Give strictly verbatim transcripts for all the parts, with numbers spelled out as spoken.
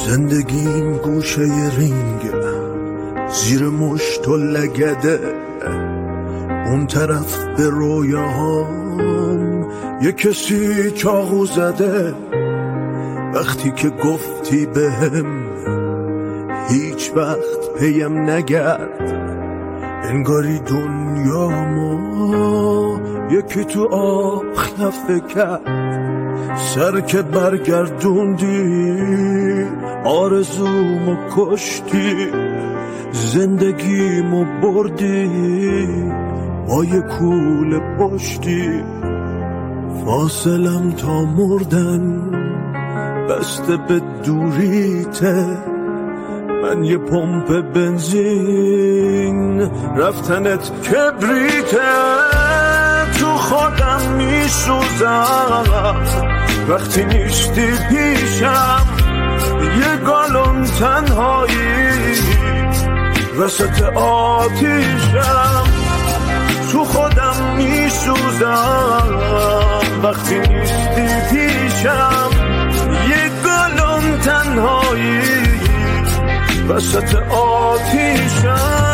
زندگیم گوشه رینگ، زیر مشت و لگده، اون طرف به رویاهام یه کسی چاقو زده. وقتی که گفتی بهم هیچ وقت پیم نگرد، انگاری دنیا ما یکی تو آب خفه کرد. سر که برگردوندی آرزومو کشتی، زندگیمو بردی با یه کوله پشتی. فاصلم تا مردن بسته به دوریته، من یه پمپ بنزین رفتنت کبریته. تو خودم میسوزم وقتی نیستی پیشم، یه گالون تنهایی وسط آتیشم. تو خودم میسوزم وقتی نیستی پیشم، یه گالون تنهایی وسط آتیشم.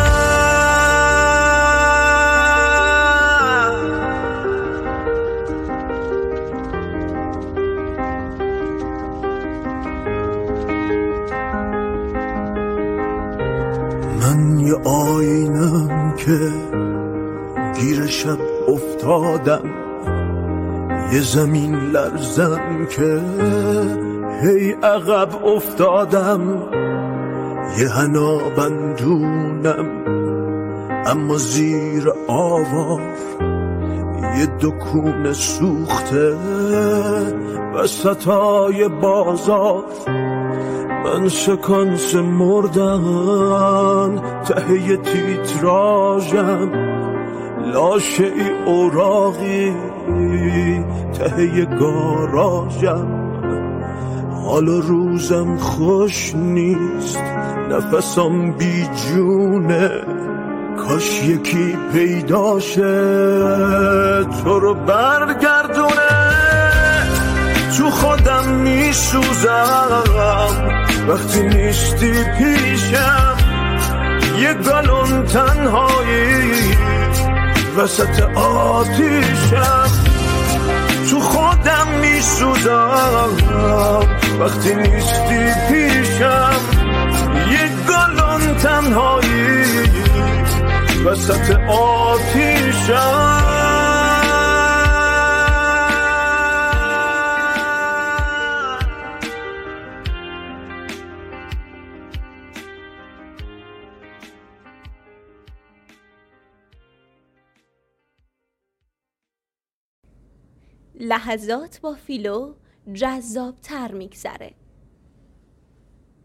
من یه آینم که گیر شب افتادم، یه زمین لرزم که هی عقب افتادم. یه حنا بندونم اما زیر آواز یه دکون سوخته وسطای بازار. من سکانس مردن ته تیتراژم، لاشه ای اوراقی ته گاراژم. حال روزم خوش نیست، نفسم بی جونه، کاش یکی پیداشه تو رو برگردونه. تو خودم میسوزم وقتی نیستی پیشم، یه گالون تنهایی وسط آتیشم. تو خودم میسوزم وقتی نیستی پیشم، یه گالون تنهایی وسط آتیشم. لحظات با فیلو جذاب تر میگذره.